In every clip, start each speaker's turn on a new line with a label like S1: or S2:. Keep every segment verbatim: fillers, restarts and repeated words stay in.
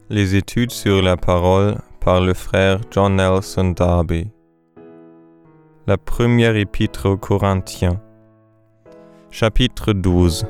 S1: Les études sur la parole par le frère John Nelson Darby. La première épître aux Corinthiens, chapitre douze.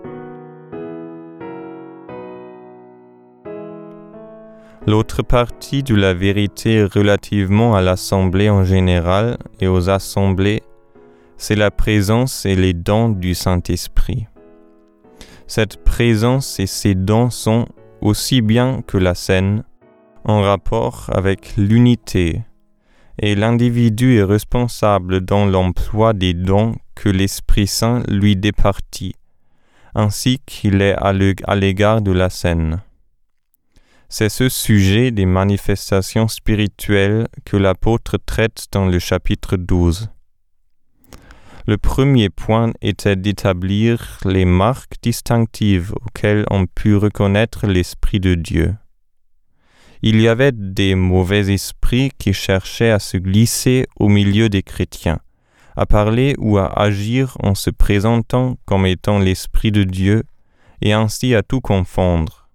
S1: L'autre partie de la vérité relativement à l'assemblée en général et aux assemblées, c'est la présence et les dons du Saint-Esprit. Cette présence et ces dons sont, aussi bien que la scène, en rapport avec l'unité, et l'individu est responsable dans l'emploi des dons que l'Esprit Saint lui départit, ainsi qu'il est à l'égard de la scène. C'est ce sujet des manifestations spirituelles que l'apôtre traite dans le chapitre douze. Le premier point était d'établir les marques distinctives auxquelles on put reconnaître l'Esprit de Dieu. Il y avait des mauvais esprits qui cherchaient à se glisser au milieu des chrétiens, à parler ou à agir en se présentant comme étant l'Esprit de Dieu, et ainsi à tout confondre.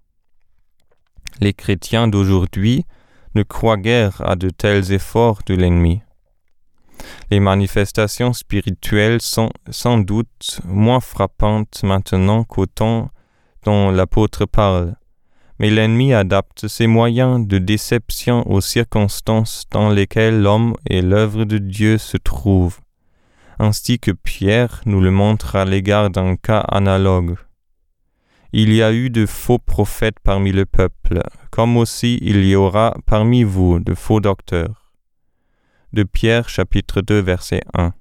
S1: Les chrétiens d'aujourd'hui ne croient guère à de tels efforts de l'ennemi. Les manifestations spirituelles sont sans doute moins frappantes maintenant qu'au temps dont l'apôtre parle, mais l'ennemi adapte ses moyens de déception aux circonstances dans lesquelles l'homme et l'œuvre de Dieu se trouvent, ainsi que Pierre nous le montre à l'égard d'un cas analogue. Il y a eu de faux prophètes parmi le peuple, comme aussi il y aura parmi vous de faux docteurs. De Pierre, chapitre deux, verset un.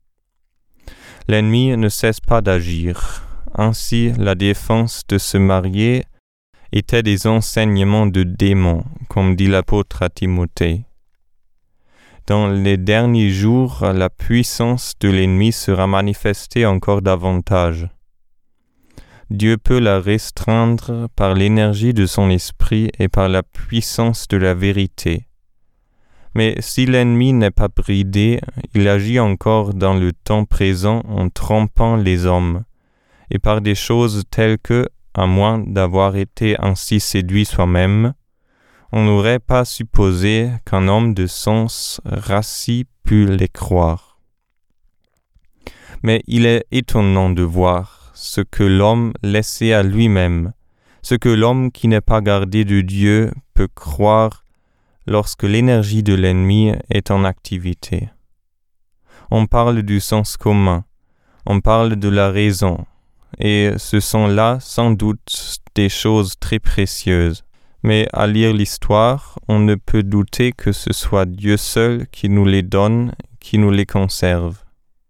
S1: L'ennemi ne cesse pas d'agir. Ainsi, la défense de se marier était des enseignements de démons, comme dit l'apôtre à Timothée. Dans les derniers jours, la puissance de l'ennemi sera manifestée encore davantage. Dieu peut la restreindre par l'énergie de son esprit et par la puissance de la vérité. Mais si l'ennemi n'est pas bridé, il agit encore dans le temps présent en trompant les hommes, et par des choses telles que, à moins d'avoir été ainsi séduit soi-même, on n'aurait pas supposé qu'un homme de sens rassis pût les croire. Mais il est étonnant de voir ce que l'homme laissé à lui-même, ce que l'homme qui n'est pas gardé de Dieu peut croire lorsque l'énergie de l'ennemi est en activité. On parle du sens commun, on parle de la raison, et ce sont là sans doute des choses très précieuses. Mais à lire l'histoire, on ne peut douter que ce soit Dieu seul qui nous les donne, qui nous les conserve.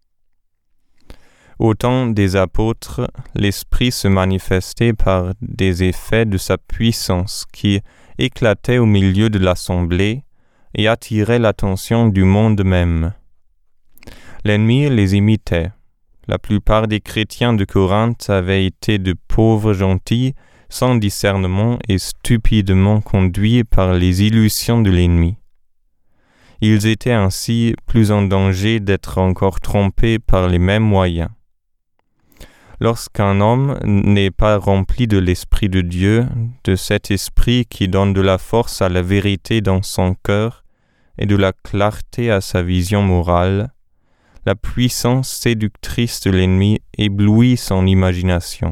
S1: Au temps des apôtres, l'Esprit se manifestait par des effets de sa puissance qui éclataient au milieu de l'assemblée et attiraient l'attention du monde même. L'ennemi les imitait. La plupart des chrétiens de Corinthe avaient été de pauvres gentils, sans discernement et stupidement conduits par les illusions de l'ennemi. Ils étaient ainsi plus en danger d'être encore trompés par les mêmes moyens. Lorsqu'un homme n'est pas rempli de l'Esprit de Dieu, de cet esprit qui donne de la force à la vérité dans son cœur et de la clarté à sa vision morale, la puissance séductrice de l'ennemi éblouit son imagination.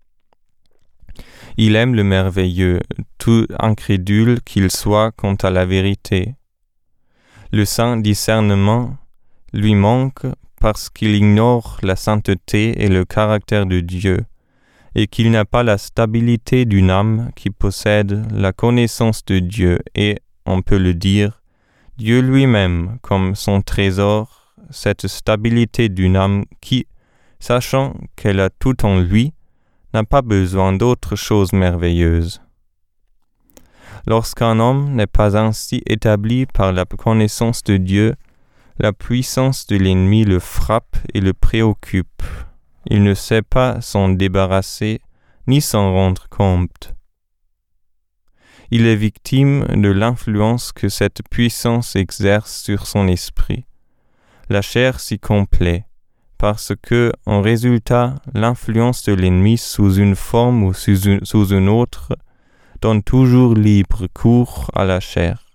S1: Il aime le merveilleux, tout incrédule qu'il soit quant à la vérité. Le saint discernement lui manque parce qu'il ignore la sainteté et le caractère de Dieu, et qu'il n'a pas la stabilité d'une âme qui possède la connaissance de Dieu et, on peut le dire, Dieu lui-même comme son trésor, cette stabilité d'une âme qui, sachant qu'elle a tout en lui, n'a pas besoin d'autre chose merveilleuse. Lorsqu'un homme n'est pas ainsi établi par la connaissance de Dieu, la puissance de l'ennemi le frappe et le préoccupe. Il ne sait pas s'en débarrasser, ni s'en rendre compte. Il est victime de l'influence que cette puissance exerce sur son esprit. La chair s'y complaît, parce que, en résultat, l'influence de l'ennemi sous une forme ou sous une, sous une autre donne toujours libre cours à la chair.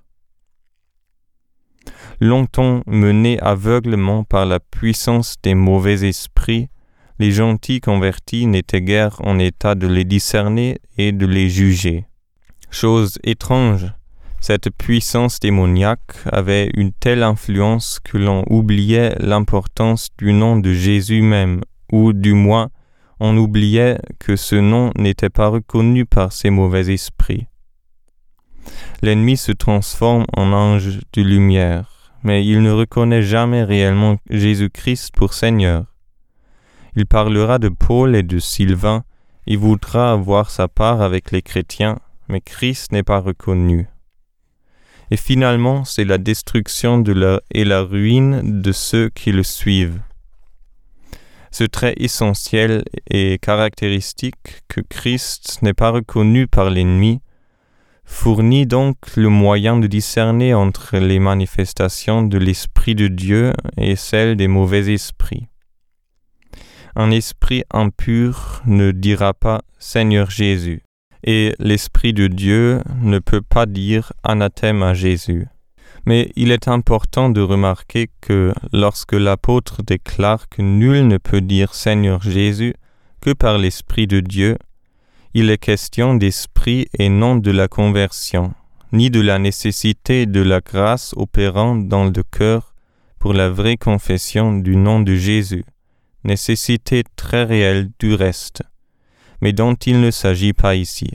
S1: Longtemps menés aveuglement par la puissance des mauvais esprits, les gentils convertis n'étaient guère en état de les discerner et de les juger. Chose étrange, cette puissance démoniaque avait une telle influence que l'on oubliait l'importance du nom de Jésus même, ou du moins on oubliait que ce nom n'était pas reconnu par ces mauvais esprits. L'ennemi se transforme en ange de lumière, mais il ne reconnaît jamais réellement Jésus-Christ pour Seigneur. Il parlera de Paul et de Sylvain, il voudra avoir sa part avec les chrétiens, mais Christ n'est pas reconnu. Et finalement, c'est la destruction de leur et la ruine de ceux qui le suivent. Ce trait essentiel et caractéristique que Christ n'est pas reconnu par l'ennemi fournit donc le moyen de discerner entre les manifestations de l'Esprit de Dieu et celles des mauvais esprits. Un esprit impur ne dira pas « Seigneur Jésus », et l'Esprit de Dieu ne peut pas dire « anathème à Jésus ». Mais il est important de remarquer que lorsque l'apôtre déclare que nul ne peut dire « Seigneur Jésus » que par l'Esprit de Dieu, il est question d'esprit et non de la conversion, ni de la nécessité de la grâce opérant dans le cœur pour la vraie confession du nom de Jésus, nécessité très réelle du reste, mais dont il ne s'agit pas ici.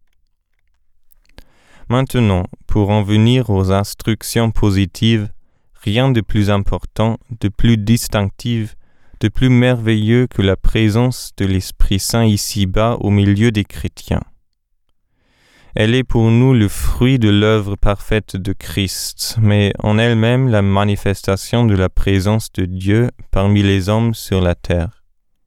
S1: Maintenant, pour en venir aux instructions positives, rien de plus important, de plus distinctif, de plus merveilleux que la présence de l'Esprit Saint ici-bas au milieu des chrétiens. Elle est pour nous le fruit de l'œuvre parfaite de Christ, mais en elle-même la manifestation de la présence de Dieu parmi les hommes sur la terre.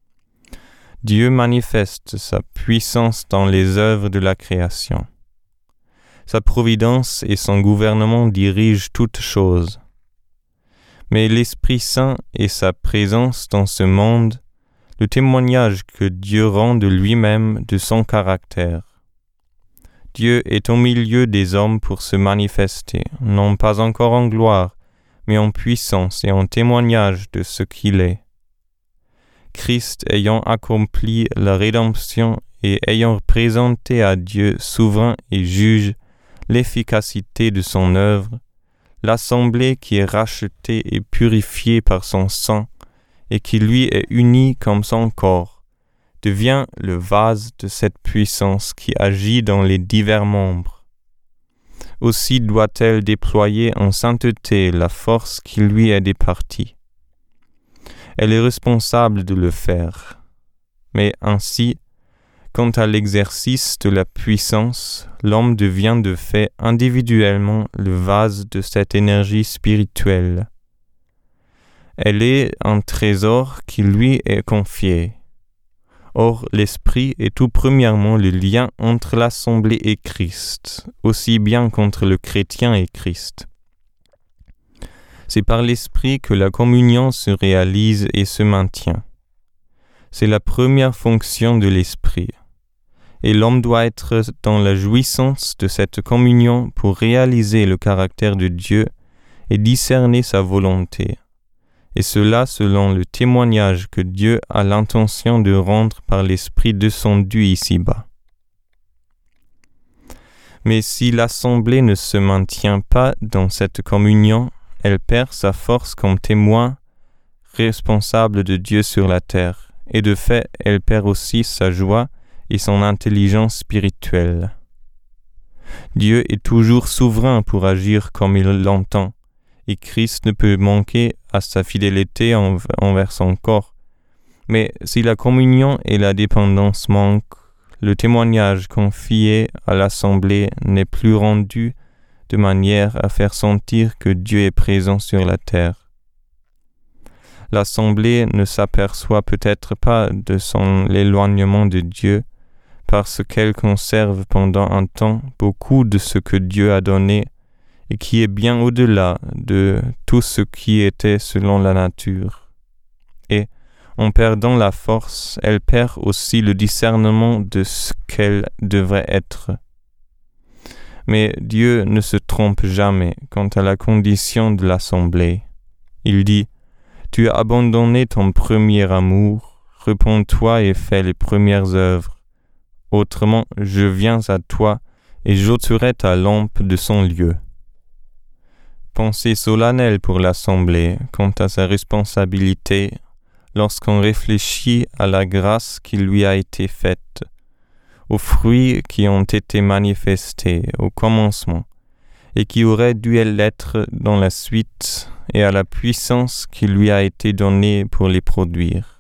S1: Dieu manifeste sa puissance dans les œuvres de la création. Sa providence et son gouvernement dirigent toutes choses. Mais l'Esprit Saint et sa présence dans ce monde, le témoignage que Dieu rend de lui-même, de son caractère. Dieu est au milieu des hommes pour se manifester, non pas encore en gloire, mais en puissance et en témoignage de ce qu'il est. Christ ayant accompli la rédemption et ayant présenté à Dieu souverain et juge l'efficacité de son œuvre, l'assemblée qui est rachetée et purifiée par son sang et qui lui est unie comme son corps, devient le vase de cette puissance qui agit dans les divers membres. Aussi doit-elle déployer en sainteté la force qui lui est départie. Elle est responsable de le faire. Mais ainsi, quant à l'exercice de la puissance, l'homme devient de fait individuellement le vase de cette énergie spirituelle. Elle est un trésor qui lui est confié. Or, l'Esprit est tout premièrement le lien entre l'Assemblée et Christ, aussi bien qu'entre le chrétien et Christ. C'est par l'Esprit que la communion se réalise et se maintient. C'est la première fonction de l'Esprit. Et l'homme doit être dans la jouissance de cette communion pour réaliser le caractère de Dieu et discerner sa volonté, et cela selon le témoignage que Dieu a l'intention de rendre par l'Esprit descendu ici-bas. Mais si l'assemblée ne se maintient pas dans cette communion, elle perd sa force comme témoin responsable de Dieu sur la terre, et de fait, elle perd aussi sa joie et son intelligence spirituelle. Dieu est toujours souverain pour agir comme il l'entend, et Christ ne peut manquer à sa fidélité envers son corps. Mais si la communion et la dépendance manquent, le témoignage confié à l'assemblée n'est plus rendu de manière à faire sentir que Dieu est présent sur la terre. L'assemblée ne s'aperçoit peut-être pas de son éloignement de Dieu, parce qu'elle conserve pendant un temps beaucoup de ce que Dieu a donné et qui est bien au-delà de tout ce qui était selon la nature. Et, en perdant la force, elle perd aussi le discernement de ce qu'elle devrait être. Mais Dieu ne se trompe jamais quant à la condition de l'assemblée. Il dit, « Tu as abandonné ton premier amour, repens-toi et fais les premières œuvres. Autrement, je viens à toi et j'ôterai ta lampe de son lieu. » Pensée solennelle pour l'assemblée quant à sa responsabilité lorsqu'on réfléchit à la grâce qui lui a été faite, aux fruits qui ont été manifestés au commencement et qui auraient dû l'être dans la suite, et à la puissance qui lui a été donnée pour les produire.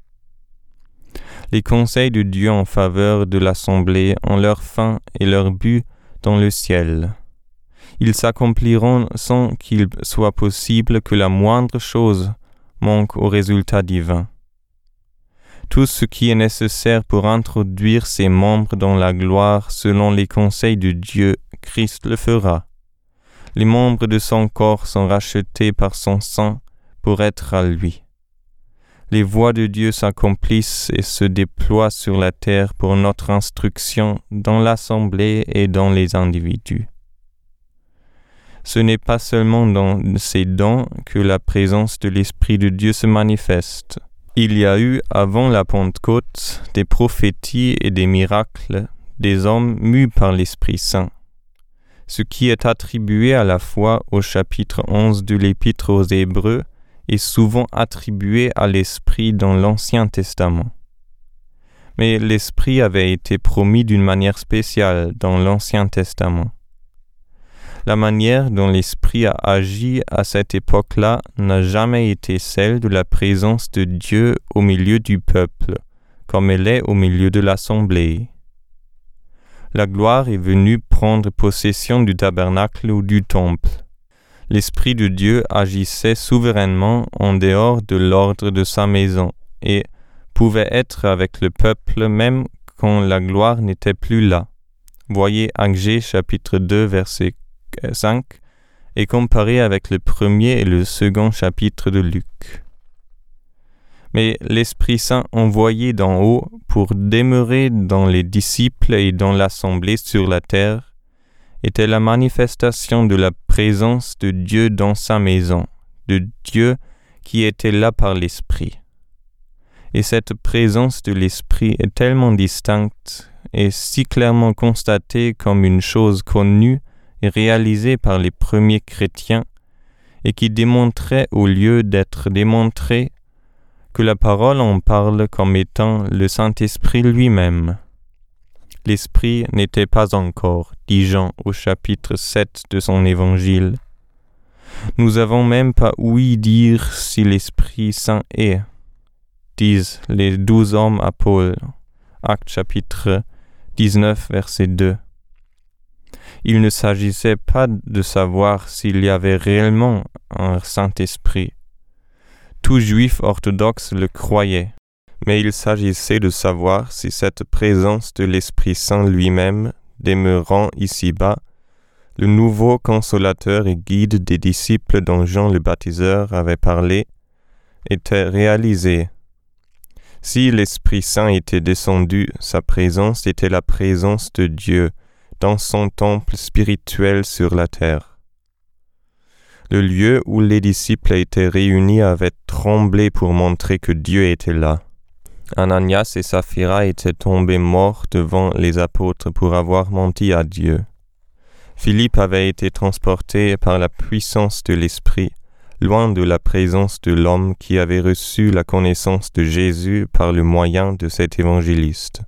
S1: Les conseils de Dieu en faveur de l'assemblée ont leur fin et leur but dans le ciel. Ils s'accompliront sans qu'il soit possible que la moindre chose manque au résultat divin. Tout ce qui est nécessaire pour introduire ses membres dans la gloire selon les conseils de Dieu, Christ le fera. Les membres de son corps sont rachetés par son sang pour être à lui. Les voies de Dieu s'accomplissent et se déploient sur la terre pour notre instruction dans l'assemblée et dans les individus. Ce n'est pas seulement dans ces dons que la présence de l'Esprit de Dieu se manifeste. Il y a eu, avant la Pentecôte, des prophéties et des miracles, des hommes mus par l'Esprit Saint. Ce qui est attribué à la fois au chapitre onze de l'Épître aux Hébreux est souvent attribué à l'Esprit dans l'Ancien Testament. Mais l'Esprit avait été promis d'une manière spéciale dans l'Ancien Testament. La manière dont l'Esprit a agi à cette époque-là n'a jamais été celle de la présence de Dieu au milieu du peuple, comme elle est au milieu de l'assemblée. La gloire est venue prendre possession du tabernacle ou du temple. L'Esprit de Dieu agissait souverainement en dehors de l'ordre de sa maison et pouvait être avec le peuple même quand la gloire n'était plus là. Voyez Agé chapitre deux verset cinq et comparé avec le premier et le second chapitre de Luc. Mais l'Esprit Saint envoyé d'en haut pour demeurer dans les disciples et dans l'assemblée sur la terre était la manifestation de la présence de Dieu dans sa maison, de Dieu qui était là par l'Esprit. Et cette présence de l'Esprit est tellement distincte et si clairement constatée comme une chose connue et réalisée par les premiers chrétiens, et qui démontrait au lieu d'être démontrée que la parole en parle comme étant le Saint-Esprit lui-même. L'Esprit n'était pas encore, dit Jean au chapitre sept de son évangile. Nous n'avons même pas ouï dire si l'Esprit Saint est, disent les douze hommes à Paul, Actes chapitre dix-neuf verset deux. Il ne s'agissait pas de savoir s'il y avait réellement un Saint-Esprit. Tout juif orthodoxe le croyait, mais il s'agissait de savoir si cette présence de l'Esprit Saint lui-même, demeurant ici-bas, le nouveau consolateur et guide des disciples dont Jean le baptiseur avait parlé, était réalisée. Si l'Esprit Saint était descendu, sa présence était la présence de Dieu, dans son temple spirituel sur la terre. Le lieu où les disciples étaient réunis avait tremblé pour montrer que Dieu était là. Ananias et Saphira étaient tombés morts devant les apôtres pour avoir menti à Dieu. Philippe avait été transporté par la puissance de l'Esprit, loin de la présence de l'homme qui avait reçu la connaissance de Jésus par le moyen de cet évangéliste.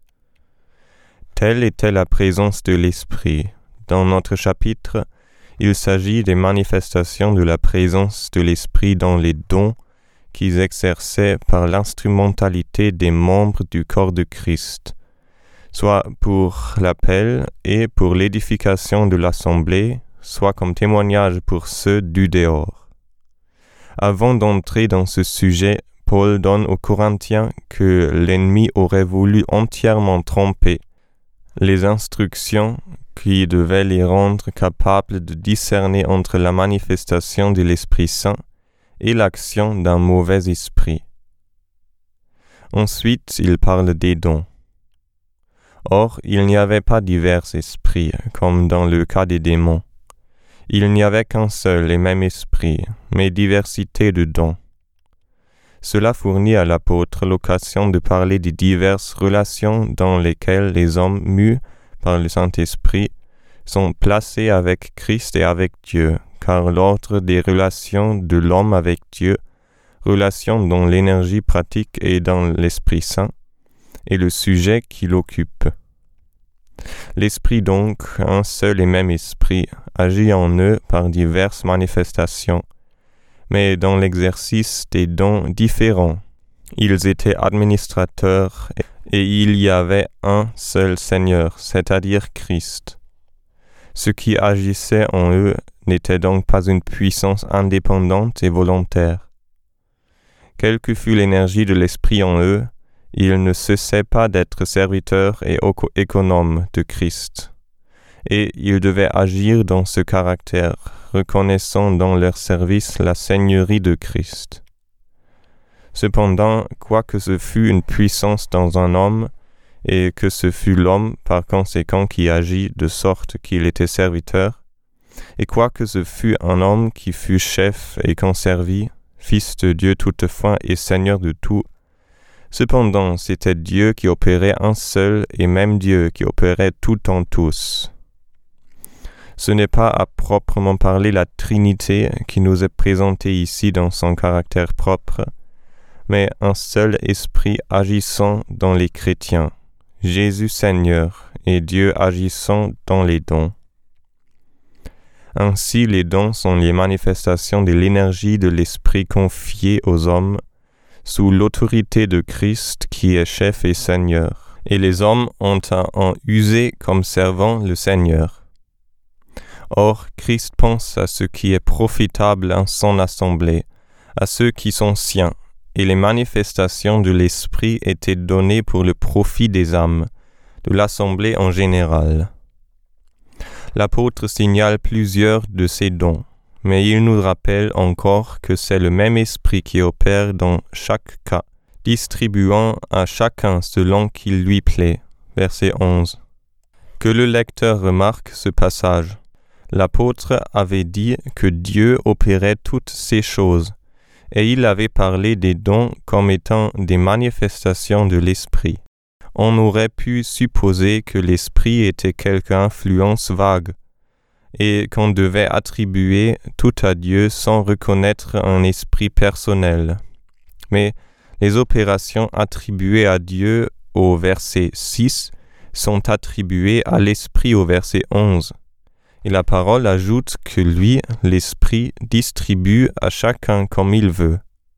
S1: Telle était la présence de l'Esprit. Dans notre chapitre, il s'agit des manifestations de la présence de l'Esprit dans les dons qu'ils exerçaient par l'instrumentalité des membres du corps de Christ, soit pour l'appel et pour l'édification de l'assemblée, soit comme témoignage pour ceux du dehors. Avant d'entrer dans ce sujet, Paul donne aux Corinthiens que l'ennemi aurait voulu entièrement tromper les instructions qui devaient les rendre capables de discerner entre la manifestation de l'Esprit Saint et l'action d'un mauvais esprit. Ensuite, il parle des dons. Or, il n'y avait pas divers esprits, comme dans le cas des démons. Il n'y avait qu'un seul et même esprit, mais diversité de dons. Cela fournit à l'apôtre l'occasion de parler des diverses relations dans lesquelles les hommes mus par le Saint-Esprit sont placés avec Christ et avec Dieu, car l'ordre des relations de l'homme avec Dieu, relations dont l'énergie pratique est dans l'Esprit Saint, est le sujet qui l'occupe. L'Esprit donc, un seul et même Esprit, agit en eux par diverses manifestations, mais dans l'exercice des dons différents. Ils étaient administrateurs et il y avait un seul Seigneur, c'est-à-dire Christ. Ce qui agissait en eux n'était donc pas une puissance indépendante et volontaire. Quelle que fût l'énergie de l'Esprit en eux, ils ne cessaient pas d'être serviteurs et économes de Christ. Et ils devaient agir dans ce caractère, reconnaissant dans leur service la Seigneurie de Christ. Cependant, quoique ce fût une puissance dans un homme, et que ce fût l'homme par conséquent qui agit de sorte qu'il était serviteur, et quoique ce fût un homme qui fût chef et conservi, Fils de Dieu toutefois et Seigneur de tout, cependant c'était Dieu qui opérait un seul et même Dieu qui opérait tout en tous. Ce n'est pas à proprement parler la Trinité qui nous est présentée ici dans son caractère propre, mais un seul esprit agissant dans les chrétiens, Jésus Seigneur et Dieu agissant dans les dons. Ainsi les dons sont les manifestations de l'énergie de l'esprit confiée aux hommes, sous l'autorité de Christ qui est chef et Seigneur, et les hommes ont à en user comme servant le Seigneur. Or, Christ pense à ce qui est profitable en son assemblée, à ceux qui sont siens, et les manifestations de l'Esprit étaient données pour le profit des âmes, de l'assemblée en général. L'apôtre signale plusieurs de ces dons, mais il nous rappelle encore que c'est le même Esprit qui opère dans chaque cas, distribuant à chacun selon qu'il lui plaît. Verset onze. Que le lecteur remarque ce passage. L'apôtre avait dit que Dieu opérait toutes ces choses, et il avait parlé des dons comme étant des manifestations de l'Esprit. On aurait pu supposer que l'Esprit était quelque influence vague, et qu'on devait attribuer tout à Dieu sans reconnaître un esprit personnel. Mais les opérations attribuées à Dieu au verset six sont attribuées à l'Esprit au verset onze. Et la parole ajoute que lui, l'Esprit, distribue à chacun comme il veut.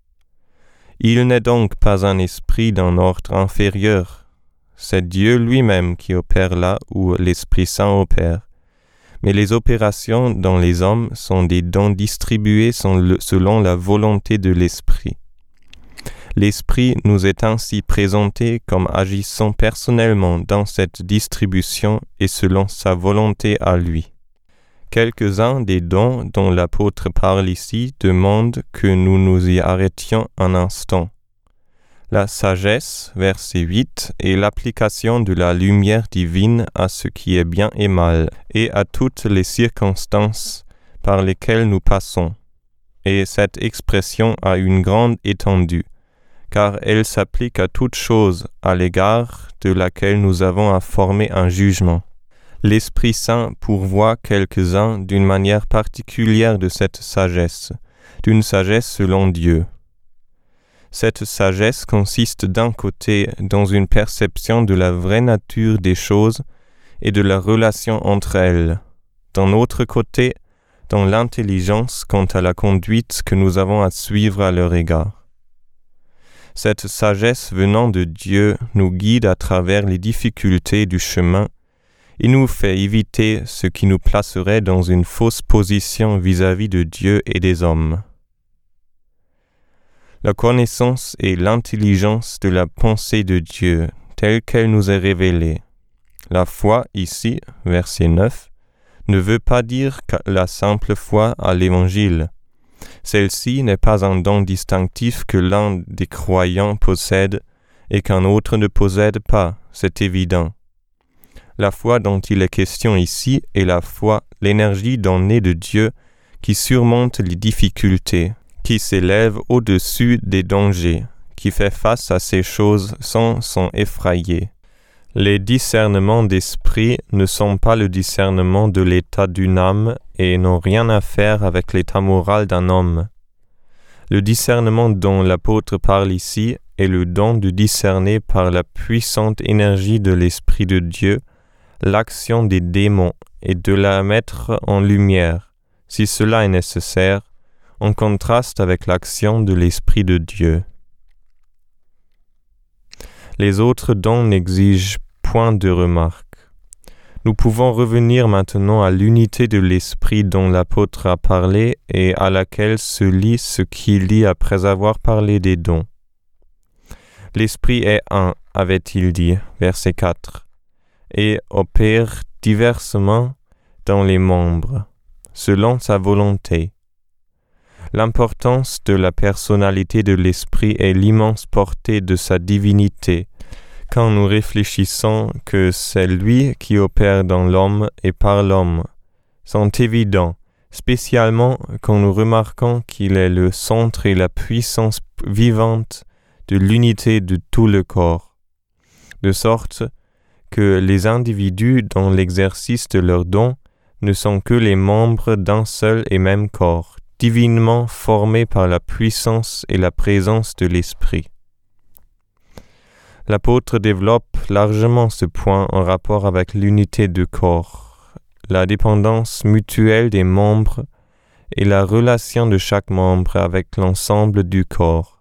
S1: Il n'est donc pas un esprit d'un ordre inférieur. C'est Dieu lui-même qui opère là où l'Esprit Saint opère. Mais les opérations dans les hommes sont des dons distribués selon la volonté de l'Esprit. L'Esprit nous est ainsi présenté comme agissant personnellement dans cette distribution et selon sa volonté à lui. Quelques-uns des dons dont l'apôtre parle ici demandent que nous nous y arrêtions un instant. La sagesse, verset huit, est l'application de la lumière divine à ce qui est bien et mal, et à toutes les circonstances par lesquelles nous passons. Et cette expression a une grande étendue, car elle s'applique à toute chose à l'égard de laquelle nous avons à former un jugement. L'Esprit Saint pourvoit quelques-uns d'une manière particulière de cette sagesse, d'une sagesse selon Dieu. Cette sagesse consiste d'un côté dans une perception de la vraie nature des choses et de la relation entre elles, d'un autre côté dans l'intelligence quant à la conduite que nous avons à suivre à leur égard. Cette sagesse venant de Dieu nous guide à travers les difficultés du chemin et nous fait éviter ce qui nous placerait dans une fausse position vis-à-vis de Dieu et des hommes. La connaissance et l'intelligence de la pensée de Dieu, telle qu'elle nous est révélée. La foi, ici, verset neuf, ne veut pas dire que la simple foi à l'Évangile. Celle-ci n'est pas un don distinctif que l'un des croyants possède et qu'un autre ne possède pas, c'est évident. La foi dont il est question ici est la foi, l'énergie donnée de Dieu qui surmonte les difficultés, qui s'élève au-dessus des dangers, qui fait face à ces choses sans s'en effrayer. Les discernements d'esprit ne sont pas le discernement de l'état d'une âme et n'ont rien à faire avec l'état moral d'un homme. Le discernement dont l'apôtre parle ici est le don de discerner par la puissante énergie de l'Esprit de Dieu l'action des démons et de la mettre en lumière, si cela est nécessaire, en contraste avec l'action de l'Esprit de Dieu. Les autres dons n'exigent point de remarque. Nous pouvons revenir maintenant à l'unité de l'Esprit dont l'apôtre a parlé et à laquelle se lie ce qui lit après avoir parlé des dons. L'Esprit est un, avait-il dit, verset quatre, et opère diversement dans les membres, selon sa volonté. L'importance de la personnalité de l'Esprit est l'immense portée de sa divinité, quand nous réfléchissons que c'est lui qui opère dans l'homme et par l'homme, sont évidents, spécialement quand nous remarquons qu'il est le centre et la puissance vivante de l'unité de tout le corps, de sorte que les individus dans l'exercice de leurs dons ne sont que les membres d'un seul et même corps, divinement formés par la puissance et la présence de l'Esprit. L'apôtre développe largement ce point en rapport avec l'unité du corps, la dépendance mutuelle des membres et la relation de chaque membre avec l'ensemble du corps.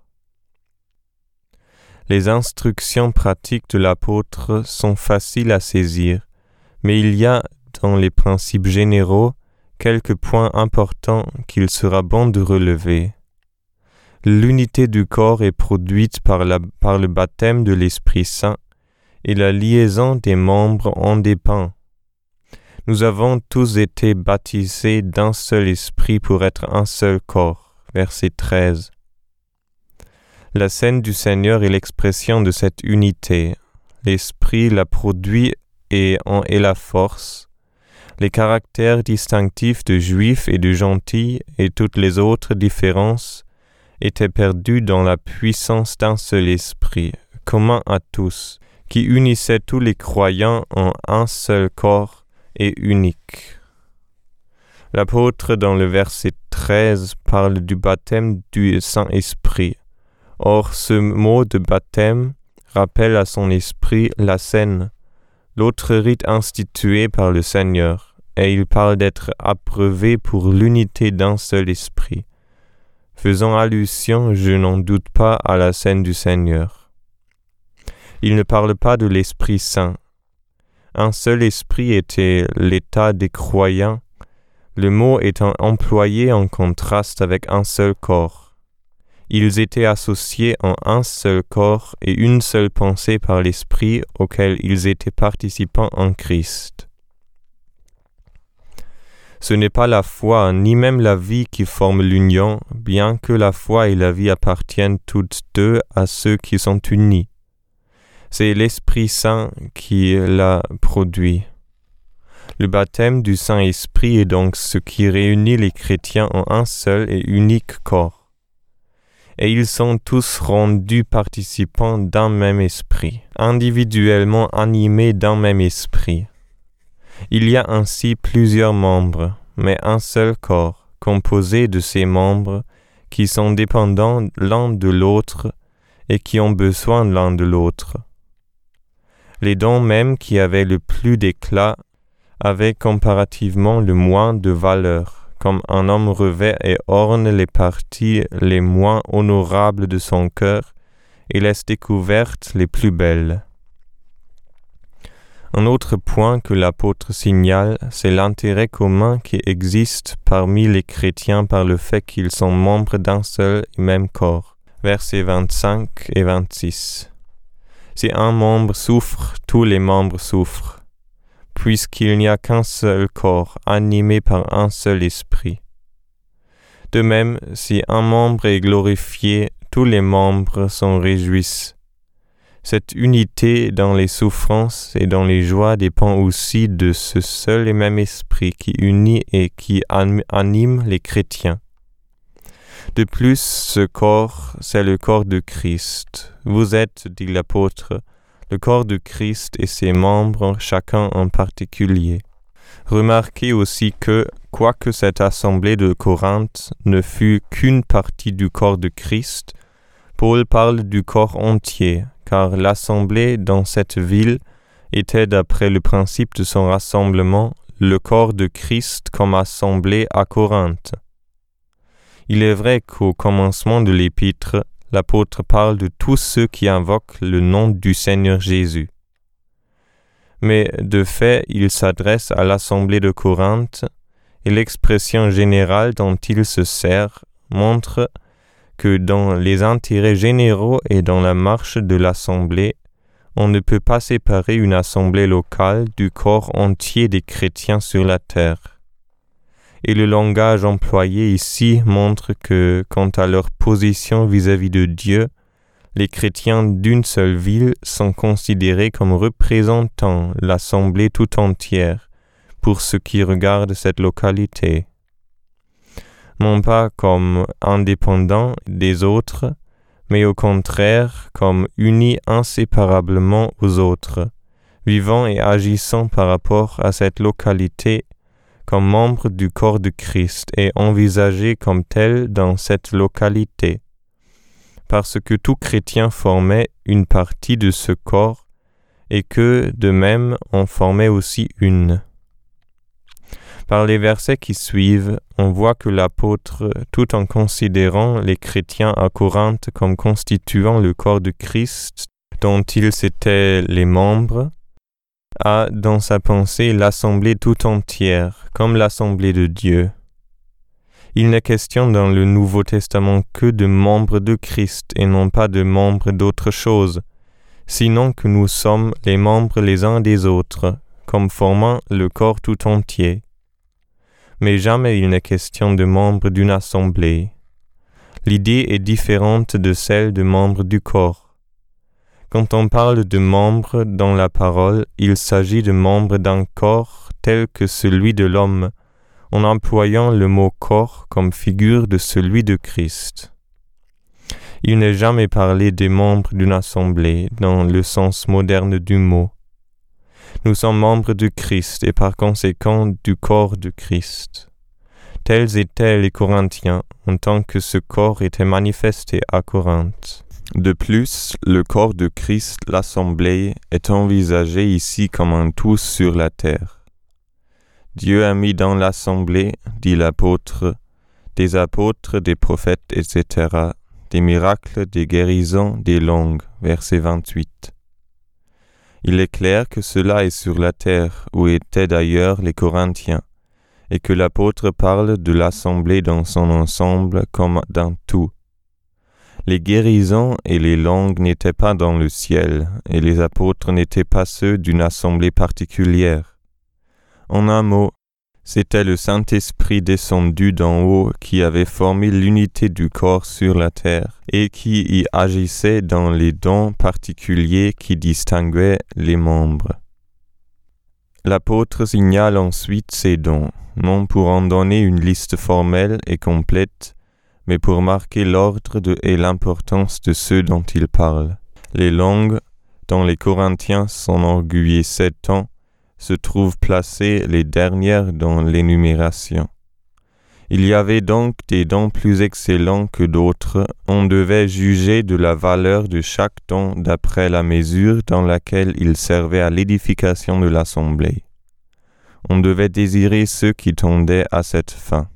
S1: Les instructions pratiques de l'apôtre sont faciles à saisir, mais il y a dans les principes généraux quelques points importants qu'il sera bon de relever. L'unité du corps est produite par, la, par le baptême de l'Esprit Saint et la liaison des membres en dépend. Nous avons tous été baptisés d'un seul esprit pour être un seul corps. Verset treize. La scène du Seigneur est l'expression de cette unité. L'Esprit la produit et en est la force. Les caractères distinctifs de juifs et de gentils et toutes les autres différences étaient perdus dans la puissance d'un seul esprit, commun à tous, qui unissait tous les croyants en un seul corps et unique. L'apôtre, dans le verset treize, parle du baptême du Saint-Esprit. Or, ce mot de baptême rappelle à son esprit la scène, l'autre rite institué par le Seigneur, et il parle d'être approuvé pour l'unité d'un seul esprit, faisant allusion, je n'en doute pas, à la scène du Seigneur. Il ne parle pas de l'Esprit Saint. Un seul esprit était l'état des croyants, le mot étant employé en contraste avec un seul corps. Ils étaient associés en un seul corps et une seule pensée par l'Esprit auquel ils étaient participants en Christ. Ce n'est pas la foi ni même la vie qui forment l'union, bien que la foi et la vie appartiennent toutes deux à ceux qui sont unis. C'est l'Esprit Saint qui l'a produit. Le baptême du Saint-Esprit est donc ce qui réunit les chrétiens en un seul et unique corps. Et ils sont tous rendus participants d'un même esprit, individuellement animés d'un même esprit. Il y a ainsi plusieurs membres, mais un seul corps, composé de ces membres qui sont dépendants l'un de l'autre et qui ont besoin l'un de l'autre. Les dons même qui avaient le plus d'éclat avaient comparativement le moins de valeur, comme un homme revêt et orne les parties les moins honorables de son cœur et laisse découvertes les plus belles. Un autre point que l'apôtre signale, c'est l'intérêt commun qui existe parmi les chrétiens par le fait qu'ils sont membres d'un seul et même corps. Versets vingt-cinq et vingt-six. Si un membre souffre, tous les membres souffrent, puisqu'il n'y a qu'un seul corps animé par un seul esprit. De même, si un membre est glorifié, tous les membres s'en réjouissent. Cette unité dans les souffrances et dans les joies dépend aussi de ce seul et même esprit qui unit et qui anime les chrétiens. De plus, ce corps, c'est le corps de Christ. Vous êtes, dit l'apôtre, le corps de Christ et ses membres, chacun en particulier. Remarquez aussi que, quoique cette assemblée de Corinthe ne fût qu'une partie du corps de Christ, Paul parle du corps entier, car l'assemblée dans cette ville était, d'après le principe de son rassemblement, le corps de Christ comme assemblée à Corinthe. Il est vrai qu'au commencement de l'épître, l'apôtre parle de tous ceux qui invoquent le nom du Seigneur Jésus. Mais de fait, il s'adresse à l'assemblée de Corinthe, et l'expression générale dont il se sert montre que dans les intérêts généraux et dans la marche de l'assemblée, on ne peut pas séparer une assemblée locale du corps entier des chrétiens sur la terre. Et le langage employé ici montre que, quant à leur position vis-à-vis de Dieu, les chrétiens d'une seule ville sont considérés comme représentant l'assemblée tout entière pour ce qui regarde cette localité. Non pas comme indépendants des autres, mais au contraire comme unis inséparablement aux autres, vivant et agissant par rapport à cette localité comme membres du corps de Christ et envisagés comme tels dans cette localité, parce que tout chrétien formait une partie de ce corps et que, de même, en formait aussi une. Par les versets qui suivent, on voit que l'apôtre, tout en considérant les chrétiens à Corinthe comme constituant le corps de Christ, dont ils étaient les membres, a dans sa pensée l'assemblée tout entière, comme l'assemblée de Dieu. Il n'est question dans le Nouveau Testament que de membres de Christ et non pas de membres d'autre chose, sinon que nous sommes les membres les uns des autres, comme formant le corps tout entier. Mais jamais il n'est question de membres d'une assemblée. L'idée est différente de celle de membres du corps. Quand on parle de membres dans la parole, il s'agit de membres d'un corps tel que celui de l'homme, en employant le mot corps comme figure de celui de Christ. Il n'est jamais parlé des membres d'une assemblée dans le sens moderne du mot. Nous sommes membres de Christ et par conséquent du corps de Christ. Tels étaient les Corinthiens en tant que ce corps était manifesté à Corinthe. De plus, le corps de Christ, l'assemblée, est envisagé ici comme un tout sur la terre. Dieu a mis dans l'assemblée, dit l'apôtre, des apôtres, des prophètes, et cetera, des miracles, des guérisons, des langues, verset vingt-huit. Il est clair que cela est sur la terre, où étaient d'ailleurs les Corinthiens, et que l'apôtre parle de l'assemblée dans son ensemble comme d'un tout. Les guérisons et les langues n'étaient pas dans le ciel, et les apôtres n'étaient pas ceux d'une assemblée particulière. En un mot, c'était le Saint-Esprit descendu d'en haut qui avait formé l'unité du corps sur la terre, et qui y agissait dans les dons particuliers qui distinguaient les membres. L'apôtre signale ensuite ces dons, non pour en donner une liste formelle et complète, mais pour marquer l'ordre de, et l'importance de ceux dont il parle. Les langues, dont les Corinthiens s'enorgueillissaient tant, se trouvent placées les dernières dans l'énumération. Il y avait donc des dons plus excellents que d'autres. On devait juger de la valeur de chaque don d'après la mesure dans laquelle il servait à l'édification de l'assemblée. On devait désirer ceux qui tendaient à cette fin.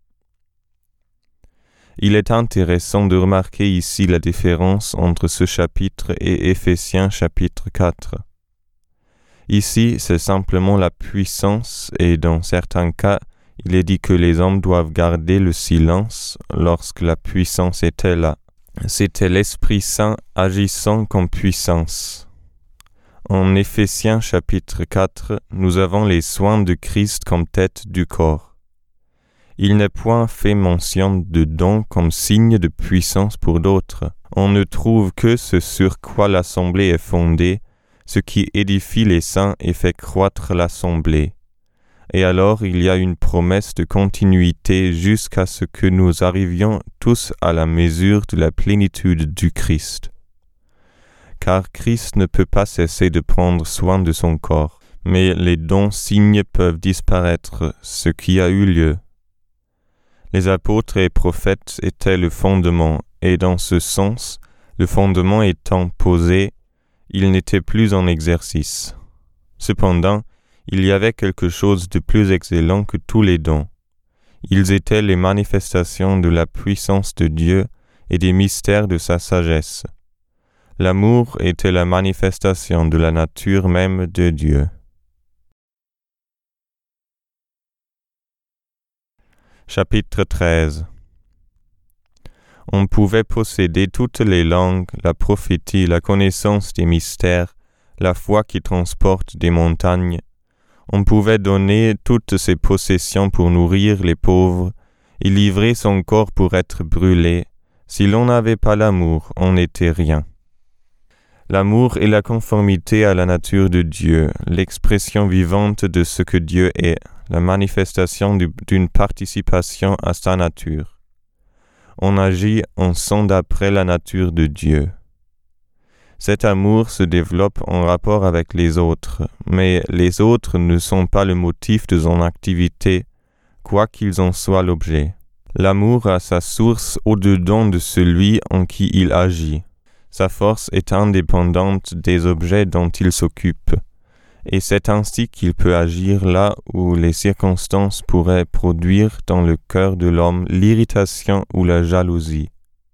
S1: Il est intéressant de remarquer ici la différence entre ce chapitre et Éphésiens chapitre quatre. Ici, c'est simplement la puissance et dans certains cas, il est dit que les hommes doivent garder le silence lorsque la puissance était là. C'était l'Esprit Saint agissant comme puissance. En Éphésiens chapitre quatre, nous avons les soins de Christ comme tête du corps. Il n'est point fait mention de dons comme signe de puissance pour d'autres. On ne trouve que ce sur quoi l'assemblée est fondée, ce qui édifie les saints et fait croître l'assemblée. Et alors il y a une promesse de continuité jusqu'à ce que nous arrivions tous à la mesure de la plénitude du Christ. Car Christ ne peut pas cesser de prendre soin de son corps, mais les dons signes peuvent disparaître, ce qui a eu lieu. Les apôtres et prophètes étaient le fondement, et dans ce sens, le fondement étant posé, ils n'étaient plus en exercice. Cependant, il y avait quelque chose de plus excellent que tous les dons. Ils étaient les manifestations de la puissance de Dieu et des mystères de sa sagesse. L'amour était la manifestation de la nature même de Dieu. Chapitre treize. On pouvait posséder toutes les langues, la prophétie, la connaissance des mystères, la foi qui transporte des montagnes. On pouvait donner toutes ses possessions pour nourrir les pauvres et livrer son corps pour être brûlé. Si l'on n'avait pas l'amour, on n'était rien. L'amour est la conformité à la nature de Dieu, l'expression vivante de ce que Dieu est, la manifestation d'une participation à sa nature. On agit en son d'après la nature de Dieu. Cet amour se développe en rapport avec les autres, mais les autres ne sont pas le motif de son activité, quoi qu'ils en soient l'objet. L'amour a sa source au-dedans de celui en qui il agit. Sa force est indépendante des objets dont il s'occupe, et c'est ainsi qu'il peut agir là où les circonstances pourraient produire dans le cœur de l'homme l'irritation ou la jalousie.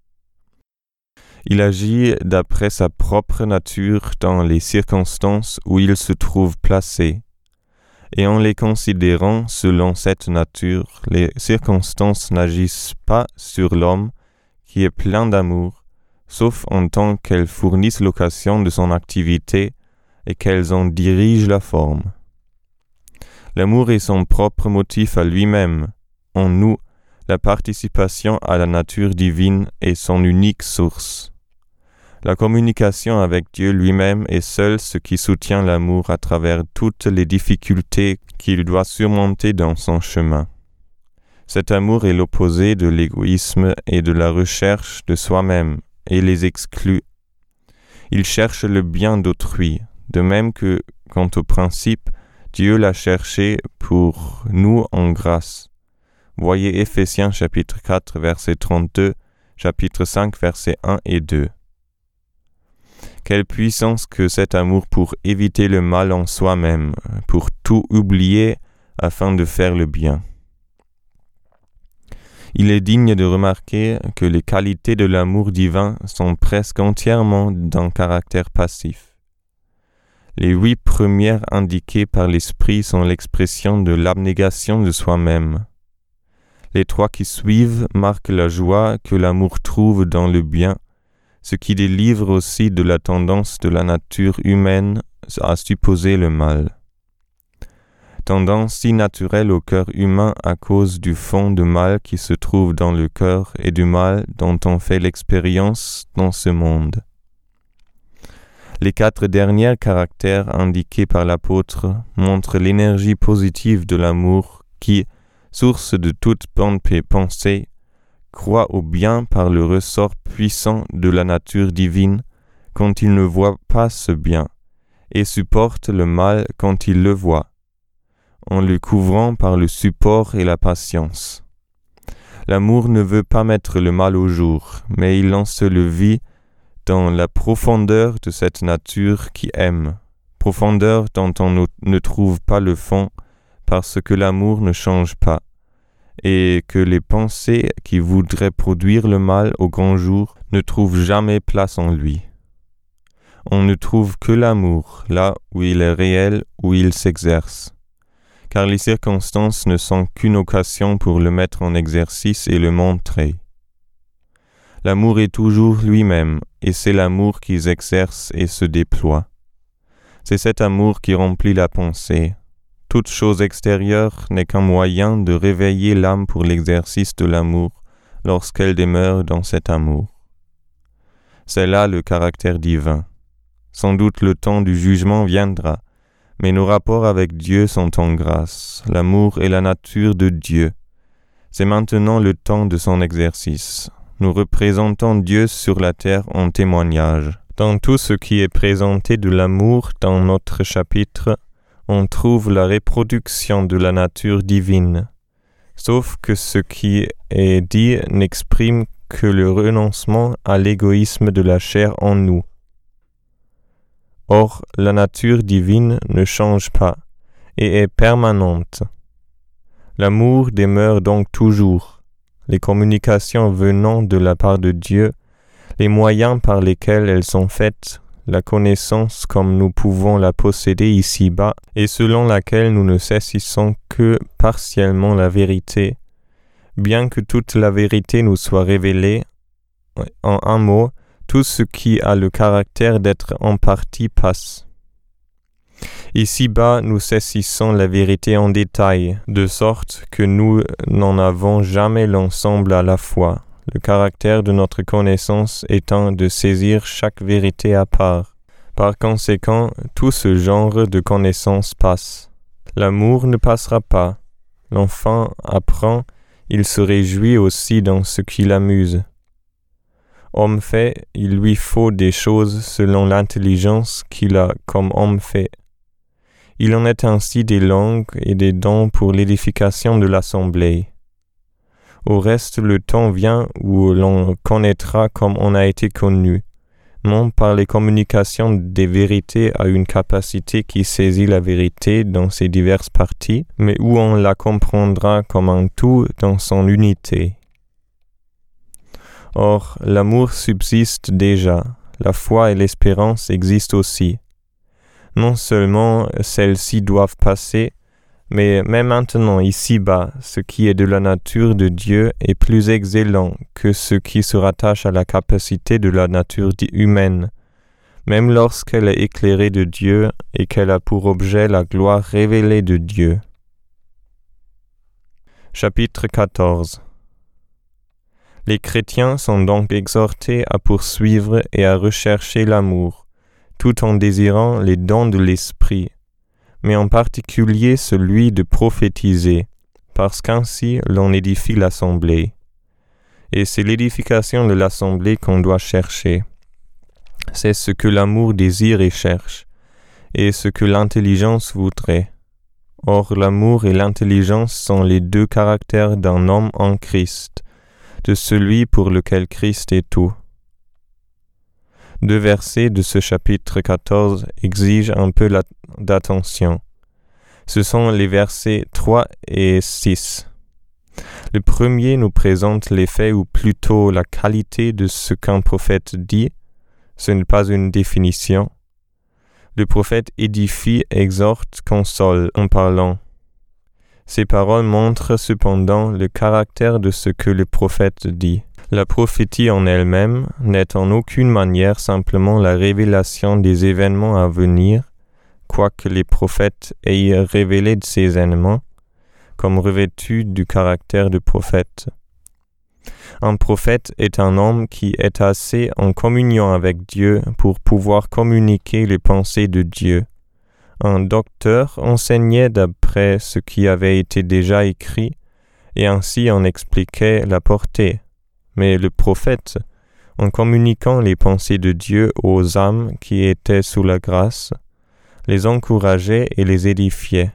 S1: Il agit d'après sa propre nature dans les circonstances où il se trouve placé, et en les considérant selon cette nature, les circonstances n'agissent pas sur l'homme qui est plein d'amour, sauf en tant qu'elles fournissent l'occasion de son activité et qu'elles en dirigent la forme. L'amour est son propre motif à lui-même. En nous, la participation à la nature divine est son unique source. La communication avec Dieu lui-même est seul ce qui soutient l'amour à travers toutes les difficultés qu'il doit surmonter dans son chemin. Cet amour est l'opposé de l'égoïsme et de la recherche de soi-même, et les exclut. Il cherche le bien d'autrui, de même que, quant au principe, Dieu l'a cherché pour nous en grâce. Voyez Éphésiens chapitre quatre, verset trente-deux, chapitre cinq, versets un et deux. Quelle puissance que cet amour pour éviter le mal en soi-même, pour tout oublier afin de faire le bien. Il est digne de remarquer que les qualités de l'amour divin sont presque entièrement d'un caractère passif. Les huit premières indiquées par l'Esprit sont l'expression de l'abnégation de soi-même. Les trois qui suivent marquent la joie que l'amour trouve dans le bien, ce qui délivre aussi de la tendance de la nature humaine à supposer le mal. Tendance si naturelle au cœur humain à cause du fond de mal qui se trouve dans le cœur et du mal dont on fait l'expérience dans ce monde. Les quatre derniers caractères indiqués par l'apôtre montrent l'énergie positive de l'amour qui, source de toute bonne pensée, croit au bien par le ressort puissant de la nature divine quand il ne voit pas ce bien, et supporte le mal quand il le voit, en le couvrant par le support et la patience. L'amour ne veut pas mettre le mal au jour, mais il lance le vit dans la profondeur de cette nature qui aime, profondeur dont on ne trouve pas le fond parce que l'amour ne change pas, et que les pensées qui voudraient produire le mal au grand jour ne trouvent jamais place en lui. On ne trouve que l'amour là où il est réel, où il s'exerce, car les circonstances ne sont qu'une occasion pour le mettre en exercice et le montrer. L'amour est toujours lui-même, et c'est l'amour qui s'exerce et se déploie. C'est cet amour qui remplit la pensée. toute chose extérieure n'est qu'un moyen de réveiller l'âme pour l'exercice de l'amour lorsqu'elle demeure dans cet amour. C'est là le caractère divin. Sans doute le temps du jugement viendra, mais nos rapports avec Dieu sont en grâce. L'amour est la nature de Dieu. C'est maintenant le temps de son exercice. Nous représentons Dieu sur la terre en témoignage. Dans tout ce qui est présenté de l'amour dans notre chapitre, on trouve la reproduction de la nature divine, sauf que ce qui est dit n'exprime que le renoncement à l'égoïsme de la chair en nous. Or, la nature divine ne change pas et est permanente. L'amour demeure donc toujours. Les communications venant de la part de Dieu, les moyens par lesquels elles sont faites, la connaissance comme nous pouvons la posséder ici-bas, et selon laquelle nous ne saisissons que partiellement la vérité, bien que toute la vérité nous soit révélée, en un mot, tout ce qui a le caractère d'être en partie passe. Ici-bas, nous saisissons la vérité en détail, de sorte que nous n'en avons jamais l'ensemble à la fois, le caractère de notre connaissance étant de saisir chaque vérité à part. Par conséquent, tout ce genre de connaissance passe. L'amour ne passera pas. L'enfant apprend, il se réjouit aussi dans ce qui l'amuse. Homme fait, il lui faut des choses selon l'intelligence qu'il a comme homme fait. Il en est ainsi des langues et des dons pour l'édification de l'assemblée. Au reste, le temps vient où l'on connaîtra comme on a été connu, non par les communications des vérités à une capacité qui saisit la vérité dans ses diverses parties, mais où on la comprendra comme un tout dans son unité. Or, l'amour subsiste déjà, la foi et l'espérance existent aussi. Non seulement celles-ci doivent passer, mais même maintenant, ici-bas, ce qui est de la nature de Dieu est plus excellent que ce qui se rattache à la capacité de la nature humaine, même lorsqu'elle est éclairée de Dieu et qu'elle a pour objet la gloire révélée de Dieu. Chapitre quatorze. Les chrétiens sont donc exhortés à poursuivre et à rechercher l'amour, tout en désirant les dons de l'Esprit, mais en particulier celui de prophétiser, parce qu'ainsi l'on édifie l'assemblée. Et c'est l'édification de l'assemblée qu'on doit chercher. C'est ce que l'amour désire et cherche, et ce que l'intelligence voudrait. Or, l'amour et l'intelligence sont les deux caractères d'un homme en Christ, de celui pour lequel Christ est tout. Deux versets de ce chapitre quatorze exigent un peu d'attention. Ce sont les versets trois et six. Le premier nous présente l'effet ou plutôt la qualité de ce qu'un prophète dit. Ce n'est pas une définition. Le prophète édifie, exhorte, console en parlant. Ces paroles montrent cependant le caractère de ce que le prophète dit. La prophétie en elle-même n'est en aucune manière simplement la révélation des événements à venir, quoique les prophètes aient révélé ces événements, comme revêtus du caractère de prophète. Un prophète est un homme qui est assez en communion avec Dieu pour pouvoir communiquer les pensées de Dieu. Un docteur enseignait d'après ce qui avait été déjà écrit, et ainsi en expliquait la portée. Mais le prophète, en communiquant les pensées de Dieu aux âmes qui étaient sous la grâce, les encourageait et les édifiait.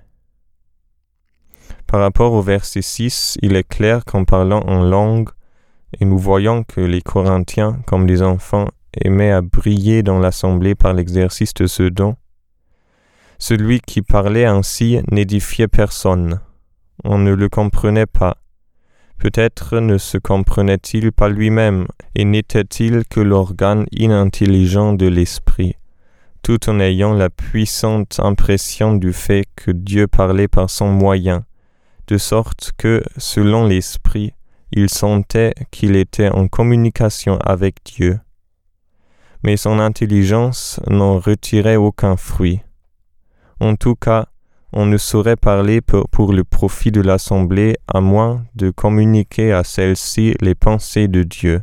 S1: Par rapport au verset six, il est clair qu'en parlant en langue, et nous voyons que les Corinthiens, comme des enfants, aimaient à briller dans l'assemblée par l'exercice de ce don, celui qui parlait ainsi n'édifiait personne. On ne le comprenait pas. Peut-être ne se comprenait-il pas lui-même, et n'était-il que l'organe inintelligent de l'esprit, tout en ayant la puissante impression du fait que Dieu parlait par son moyen, de sorte que, selon l'esprit, il sentait qu'il était en communication avec Dieu. Mais son intelligence n'en retirait aucun fruit. En tout cas, on ne saurait parler pour, pour le profit de l'Assemblée à moins de communiquer à celle-ci les pensées de Dieu.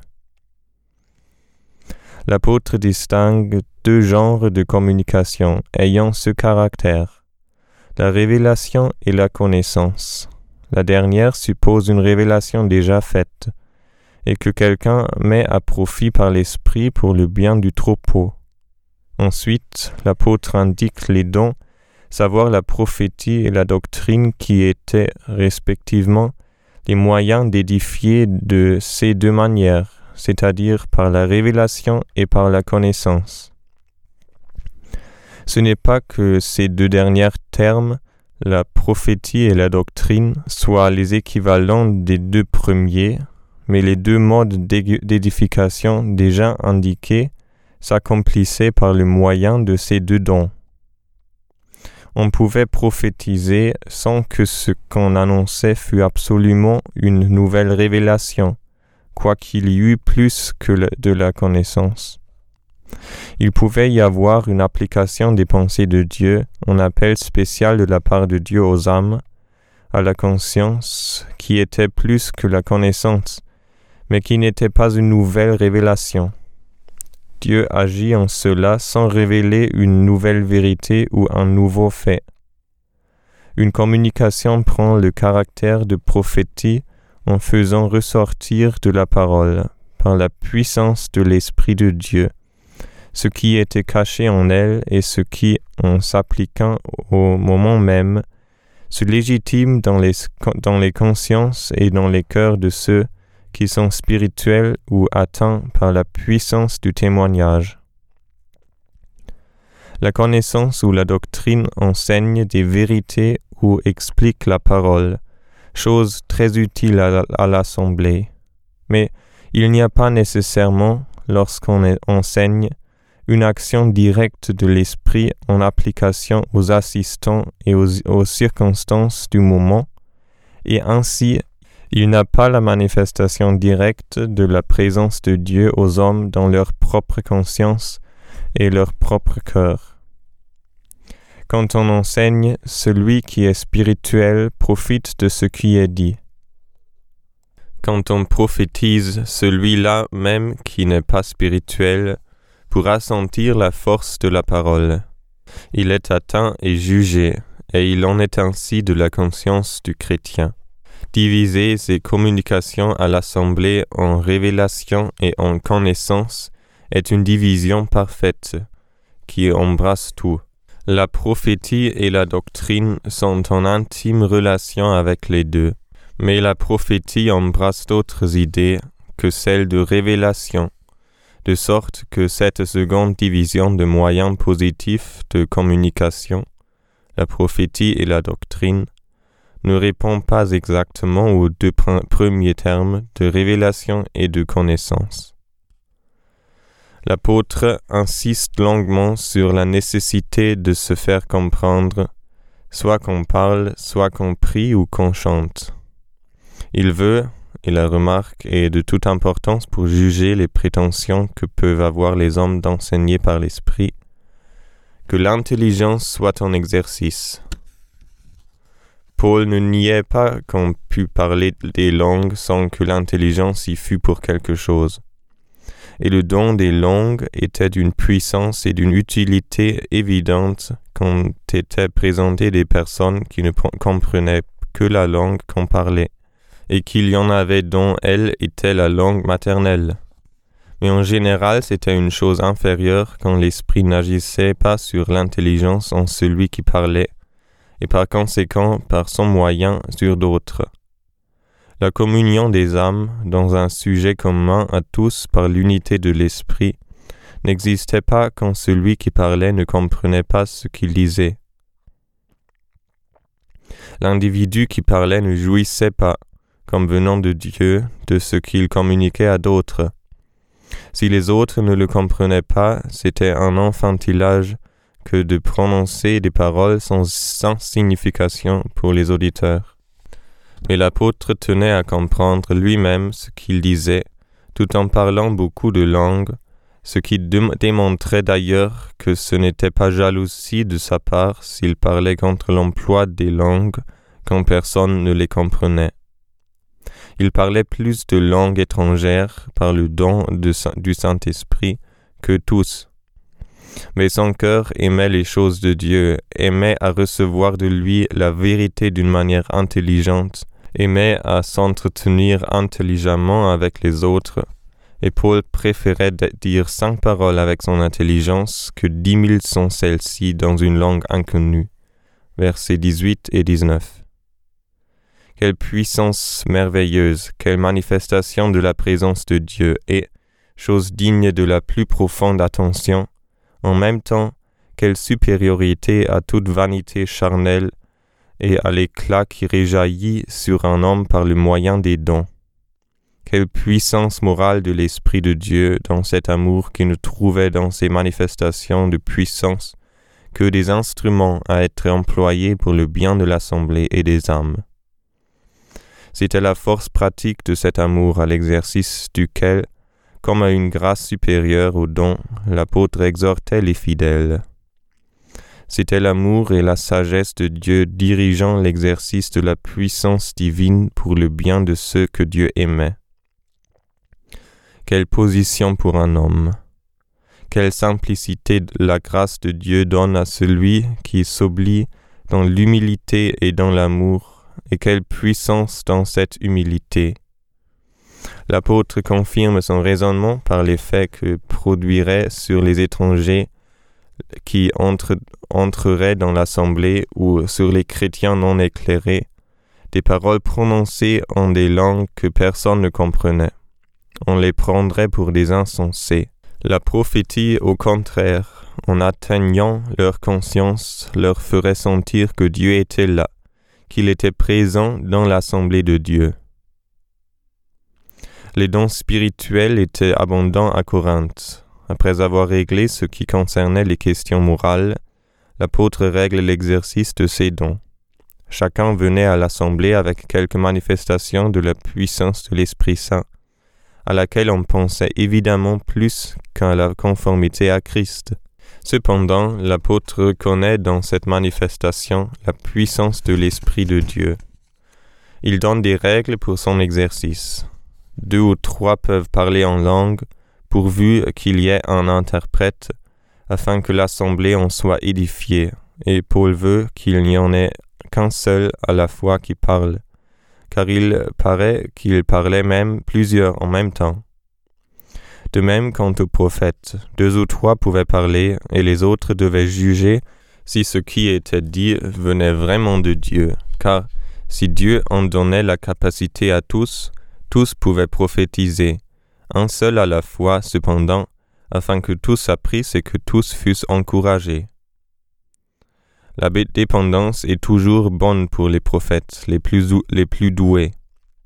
S1: L'apôtre distingue deux genres de communication ayant ce caractère, la révélation et la connaissance. La dernière suppose une révélation déjà faite, et que quelqu'un met à profit par l'Esprit pour le bien du troupeau. Ensuite, l'apôtre indique les dons, savoir la prophétie et la doctrine qui étaient respectivement les moyens d'édifier de ces deux manières, c'est-à-dire par la révélation et par la connaissance. Ce n'est pas que ces deux derniers termes, la prophétie et la doctrine, soient les équivalents des deux premiers, mais les deux modes d'édification déjà indiqués s'accomplissaient par le moyen de ces deux dons. On pouvait prophétiser sans que ce qu'on annonçait fût absolument une nouvelle révélation, quoiqu'il y eût plus que de la connaissance. Il pouvait y avoir une application des pensées de Dieu, un appel spécial de la part de Dieu aux âmes, à la conscience, qui était plus que la connaissance, mais qui n'était pas une nouvelle révélation. Dieu agit en cela sans révéler une nouvelle vérité ou un nouveau fait. Une communication prend le caractère de prophétie en faisant ressortir de la parole, par la puissance de l'Esprit de Dieu, ce qui était caché en elle et ce qui, en s'appliquant au moment même, se légitime dans les, dans les consciences et dans les cœurs de ceux qui sont spirituels ou atteints par la puissance du témoignage. La connaissance ou la doctrine enseigne des vérités ou explique la parole, chose très utile à, à l'Assemblée. Mais il n'y a pas nécessairement, lorsqu'on enseigne, une action directe de l'esprit en application aux assistants et aux, aux circonstances du moment, et ainsi il n'a pas la manifestation directe de la présence de Dieu aux hommes dans leur propre conscience et leur propre cœur. Quand on enseigne, celui qui est spirituel profite de ce qui est dit. Quand on prophétise, celui-là même qui n'est pas spirituel pourra sentir la force de la parole. Il est atteint et jugé, et il en est ainsi de la conscience du chrétien. Diviser ses communications à l'Assemblée en révélation et en connaissance est une division parfaite, qui embrasse tout. La prophétie et la doctrine sont en intime relation avec les deux, mais la prophétie embrasse d'autres idées que celles de révélation, de sorte que cette seconde division de moyens positifs de communication, la prophétie et la doctrine, ne répond pas exactement aux deux pr- premiers termes de révélation et de connaissance. L'apôtre insiste longuement sur la nécessité de se faire comprendre, soit qu'on parle, soit qu'on prie ou qu'on chante. Il veut, et la remarque est de toute importance pour juger les prétentions que peuvent avoir les hommes d'enseigner par l'Esprit, que l'intelligence soit en exercice. Paul ne niait pas qu'on pût parler des langues sans que l'intelligence y fût pour quelque chose. Et le don des langues était d'une puissance et d'une utilité évidente quand étaient présentées des personnes qui ne comprenaient que la langue qu'on parlait, et qu'il y en avait dont elle était la langue maternelle. Mais en général, c'était une chose inférieure quand l'esprit n'agissait pas sur l'intelligence en celui qui parlait, et par conséquent par son moyen sur d'autres. La communion des âmes, dans un sujet commun à tous par l'unité de l'esprit, n'existait pas quand celui qui parlait ne comprenait pas ce qu'il disait. L'individu qui parlait ne jouissait pas, comme venant de Dieu, de ce qu'il communiquait à d'autres. Si les autres ne le comprenaient pas, c'était un enfantillage que de prononcer des paroles sans, sans signification pour les auditeurs. Mais l'apôtre tenait à comprendre lui-même ce qu'il disait, tout en parlant beaucoup de langues, ce qui démontrait d'ailleurs que ce n'était pas jalousie de sa part s'il parlait contre l'emploi des langues quand personne ne les comprenait. Il parlait plus de langues étrangères par le don de, du Saint-Esprit que tous. Mais son cœur aimait les choses de Dieu, aimait à recevoir de lui la vérité d'une manière intelligente, aimait à s'entretenir intelligemment avec les autres, et Paul préférait dire cinq paroles avec son intelligence que dix mille sans celle-ci dans une langue inconnue. Versets dix-huit et dix-neuf. Quelle puissance merveilleuse, quelle manifestation de la présence de Dieu et, chose digne de la plus profonde attention, en même temps, quelle supériorité à toute vanité charnelle et à l'éclat qui réjaillit sur un homme par le moyen des dons. Quelle puissance morale de l'Esprit de Dieu dans cet amour qui ne trouvait dans ces manifestations de puissance que des instruments à être employés pour le bien de l'assemblée et des âmes. C'était la force pratique de cet amour à l'exercice duquel, comme à une grâce supérieure au don, l'apôtre exhortait les fidèles. C'était l'amour et la sagesse de Dieu dirigeant l'exercice de la puissance divine pour le bien de ceux que Dieu aimait. Quelle position pour un homme! Quelle simplicité la grâce de Dieu donne à celui qui s'oublie dans l'humilité et dans l'amour, et quelle puissance dans cette humilité! L'apôtre confirme son raisonnement par l'effet que produirait sur les étrangers qui entre, entreraient dans l'assemblée ou sur les chrétiens non éclairés des paroles prononcées en des langues que personne ne comprenait. On les prendrait pour des insensés. La prophétie, au contraire, en atteignant leur conscience, leur ferait sentir que Dieu était là, qu'il était présent dans l'assemblée de Dieu. Les dons spirituels étaient abondants à Corinthe. Après avoir réglé ce qui concernait les questions morales, l'apôtre règle l'exercice de ses dons. Chacun venait à l'assemblée avec quelque manifestation de la puissance de l'Esprit Saint, à laquelle on pensait évidemment plus qu'à la conformité à Christ. Cependant, l'apôtre reconnaît dans cette manifestation la puissance de l'Esprit de Dieu. Il donne des règles pour son exercice. Deux ou trois peuvent parler en langue, pourvu qu'il y ait un interprète, afin que l'assemblée en soit édifiée, et Paul veut qu'il n'y en ait qu'un seul à la fois qui parle, car il paraît qu'il parlait même plusieurs en même temps. De même quant aux prophètes, deux ou trois pouvaient parler, et les autres devaient juger si ce qui était dit venait vraiment de Dieu, car si Dieu en donnait la capacité à tous, tous pouvaient prophétiser, un seul à la fois cependant, afin que tous apprissent et que tous fussent encouragés. La dépendance est toujours bonne pour les prophètes, les plus, les plus doués.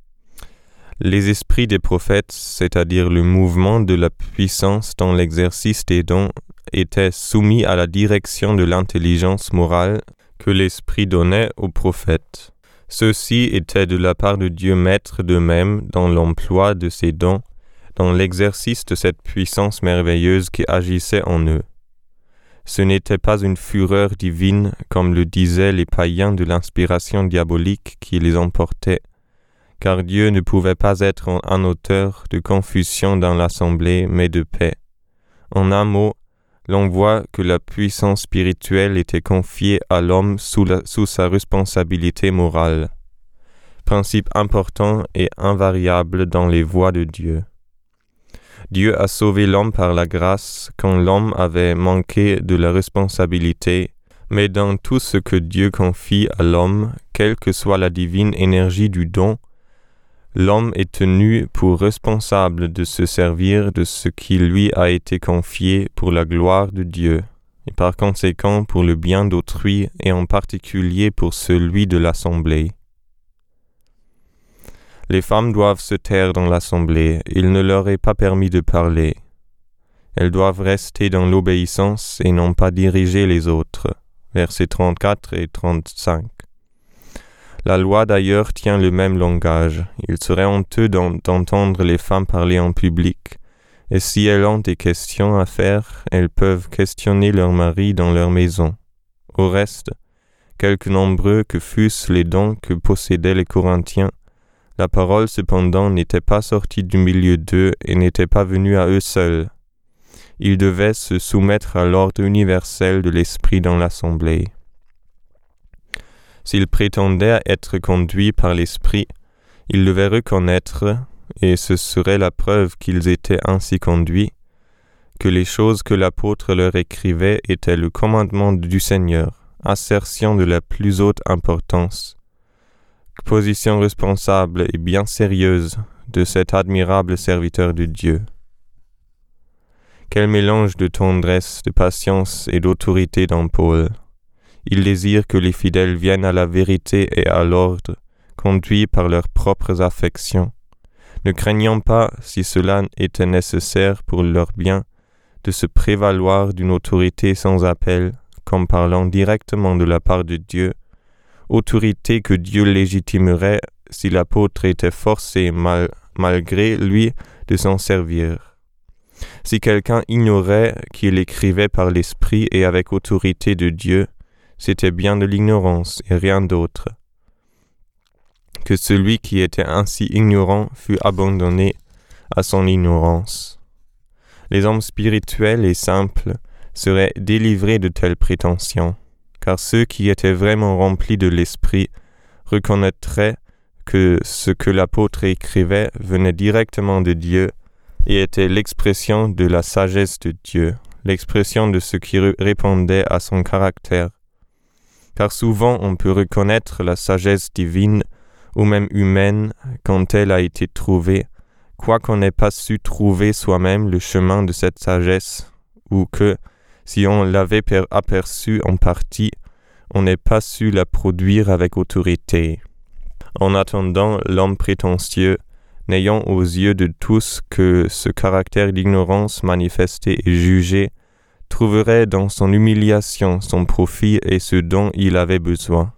S1: Les esprits des prophètes, c'est-à-dire le mouvement de la puissance dans l'exercice des dons, étaient soumis à la direction de l'intelligence morale que l'Esprit donnait aux prophètes. Ceux-ci étaient de la part de Dieu maîtres d'eux-mêmes dans l'emploi de ces dons, dans l'exercice de cette puissance merveilleuse qui agissait en eux. Ce n'était pas une fureur divine, comme le disaient les païens de l'inspiration diabolique qui les emportait, car Dieu ne pouvait pas être un auteur de confusion dans l'assemblée, mais de paix. En un mot, l'on voit que la puissance spirituelle était confiée à l'homme sous, la, sous sa responsabilité morale, principe important et invariable dans les voies de Dieu. Dieu a sauvé l'homme par la grâce quand l'homme avait manqué de la responsabilité, mais dans tout ce que Dieu confie à l'homme, quelle que soit la divine énergie du don, l'homme est tenu pour responsable de se servir de ce qui lui a été confié pour la gloire de Dieu, et par conséquent pour le bien d'autrui et en particulier pour celui de l'assemblée. Les femmes doivent se taire dans l'assemblée, il ne leur est pas permis de parler. Elles doivent rester dans l'obéissance et non pas diriger les autres. Versets trente-quatre et trente-cinq. La loi d'ailleurs tient le même langage. Il serait honteux d'entendre les femmes parler en public, et si elles ont des questions à faire, elles peuvent questionner leur mari dans leur maison. Au reste, quelque nombreux que fussent les dons que possédaient les Corinthiens, la parole cependant n'était pas sortie du milieu d'eux et n'était pas venue à eux seuls. Ils devaient se soumettre à l'ordre universel de l'Esprit dans l'Assemblée. S'ils prétendaient être conduits par l'Esprit, ils devaient reconnaître, et ce serait la preuve qu'ils étaient ainsi conduits, que les choses que l'apôtre leur écrivait étaient le commandement du Seigneur, assertion de la plus haute importance, position responsable et bien sérieuse de cet admirable serviteur de Dieu. Quel mélange de tendresse, de patience et d'autorité dans Paul. Il désire que les fidèles viennent à la vérité et à l'ordre, conduits par leurs propres affections, ne craignant pas, si cela était nécessaire pour leur bien, de se prévaloir d'une autorité sans appel, comme parlant directement de la part de Dieu, autorité que Dieu légitimerait si l'apôtre était forcé, mal, malgré lui, de s'en servir. Si quelqu'un ignorait qu'il écrivait par l'Esprit et avec autorité de Dieu, c'était bien de l'ignorance et rien d'autre. Que celui qui était ainsi ignorant fût abandonné à son ignorance. Les hommes spirituels et simples seraient délivrés de telles prétentions, car ceux qui étaient vraiment remplis de l'Esprit reconnaîtraient que ce que l'apôtre écrivait venait directement de Dieu et était l'expression de la sagesse de Dieu, l'expression de ce qui répondait à son caractère. Car souvent on peut reconnaître la sagesse divine ou même humaine quand elle a été trouvée, quoiqu'on n'ait pas su trouver soi-même le chemin de cette sagesse, ou que, si on l'avait aperçue en partie, on n'ait pas su la produire avec autorité. En attendant, l'homme prétentieux, n'ayant aux yeux de tous que ce caractère d'ignorance manifesté et jugé, trouverait dans son humiliation son profit et ce dont il avait besoin.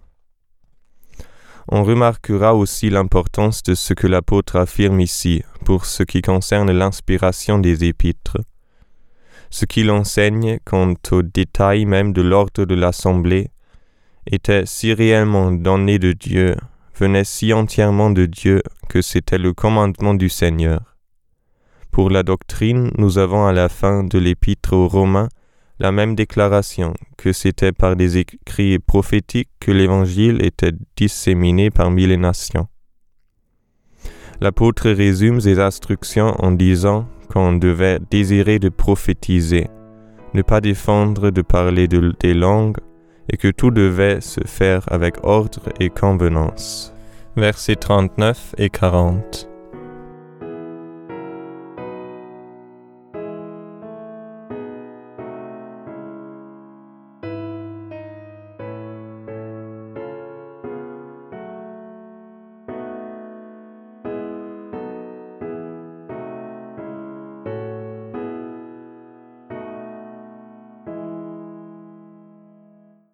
S1: On remarquera aussi l'importance de ce que l'apôtre affirme ici, pour ce qui concerne l'inspiration des épîtres. Ce qu'il enseigne, quant aux détails même de l'ordre de l'Assemblée, était si réellement donné de Dieu, venait si entièrement de Dieu que c'était le commandement du Seigneur. Pour la doctrine, nous avons à la fin de l'épître aux Romains la même déclaration, que c'était par des écrits prophétiques que l'Évangile était disséminé parmi les nations. L'apôtre résume ses instructions en disant qu'on devait désirer de prophétiser, ne pas défendre de parler de, des langues, et que tout devait se faire avec ordre et convenance. Versets trente-neuf et quarante.